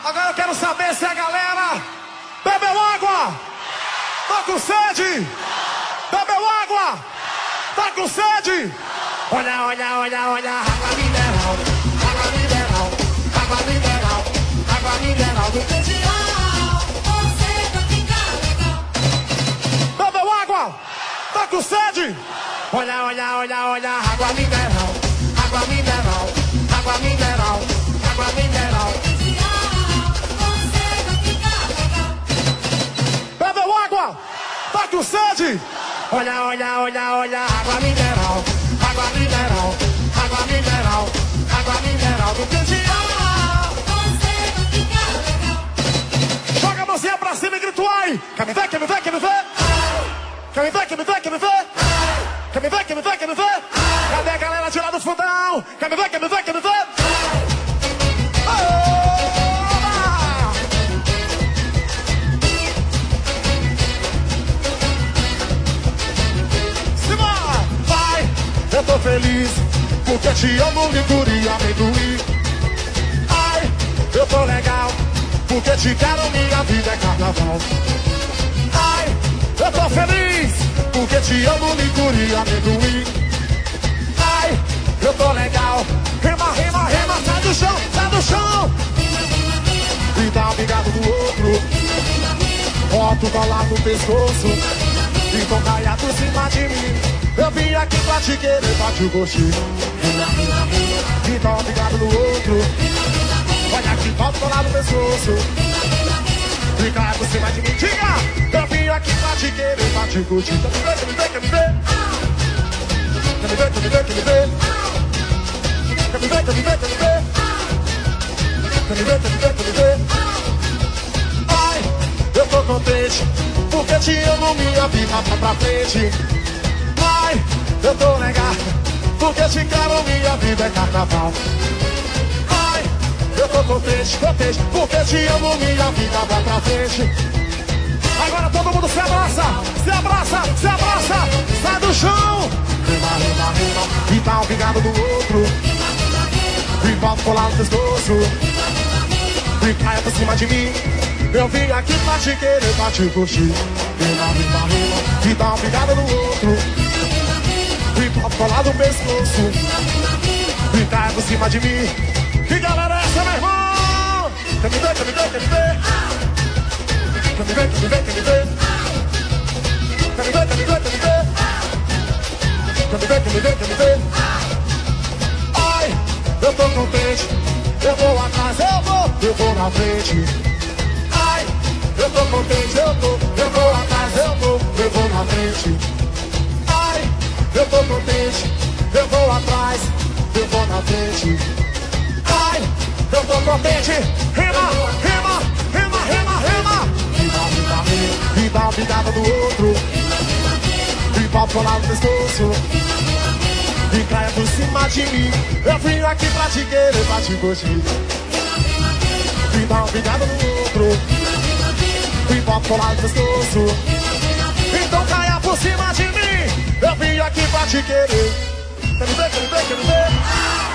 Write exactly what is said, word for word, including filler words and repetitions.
Agora eu quero saber se a galera bebeu água. Tá com sede? Bebeu água? Tá com sede? Olha, olha, olha, olha, água mineral, água mineral, água mineral, água mineral do Pedial. Você vai ficar legal. Bebeu água? Tá com sede? Olha, olha, olha, olha, água mineral, água mineral, água mineral, água mineral. Você vai ficar legal. Bebeu água? Tá com sede? Olha, olha, olha, olha, água mineral, água mineral, água mineral, água mineral do Pedial. Você vai ficar legal. Joga a mãozinha pra cima e grita ai. Quer me ver, quer me ver, quer me ver? Quer me ver, quer me ver, quer me ver? Quer me ver, quer me ver, quer me ver? Cadê a galera de lá do fundão? Quer me ver, quer me ver, quer me ver? Simbora! Vai! Eu tô feliz porque te amo, licor e amendoim. Ai, eu tô legal porque te quero, minha vida é carnaval. Ai, eu tô feliz porque te amo, licor e amendoim. Ai, eu tô legal. Rima, rima, rima, sai do chão, sai do chão. E dá um bigado do outro. Bota o colar no pescoço. Então caia por cima de mim. Eu vim aqui pra te querer, pra te gostar. E dá um bigado do outro. Olha aqui, bota o colar no pescoço. E caia por cima de mim. Diga! Eu vim aqui pra te querer, pra te curtir. Quer me ver, quer me ver, quer me ver? Quer me ver, quer me ver, quer me ver? Quer me ver, quer me ver, quer me ver? Quer me ver, quer me ver, quer me ver? Ai, eu tô contente porque te amo, minha vida tá pra frente. Ai, eu tô legal porque te quero, minha vida é carnaval. Ai, eu tô contente, contente porque te amo, minha vida vai pra frente. Agora todo mundo se abraça, se abraça, se abraça, sai do chão. Rima, rima, rima, e dá um pingado do outro. E volta colar no pescoço. E caia por cima de mim. Eu vim aqui pra te querer, pra te curtir. Rima, rima, rima, e dá um pingado no outro. E volta colar no pescoço. E caia por cima de mim. Que galera é essa, meu irmão? Quer me ver, quer me ver, quer me ver? Quer me ver, quer me ver, quer me ver? Quer me ver, quer me ver, quer me ver? Quer me ver, quer me ver, quer me ver? Ai, eu tô contente. Eu vou atrás, eu vou, eu vou na frente. Ai, eu tô contente, eu tô, eu vou atrás, eu vou, eu vou na frente. Ai, eu tô contente, eu vou atrás, eu vou na frente. Ai, eu tô contente. Rima, rima, rima, rima, rima. E dá uma pingada do outro. E pode colar no pescoço. E caia por cima de mim. Eu vim aqui pra te querer, pra te curtir. E dá uma pingada no outro. E pode colar no pescoço. Então caia por cima de mim. Eu vim aqui pra te querer. Quer me ver, quer me ver, quer me ver?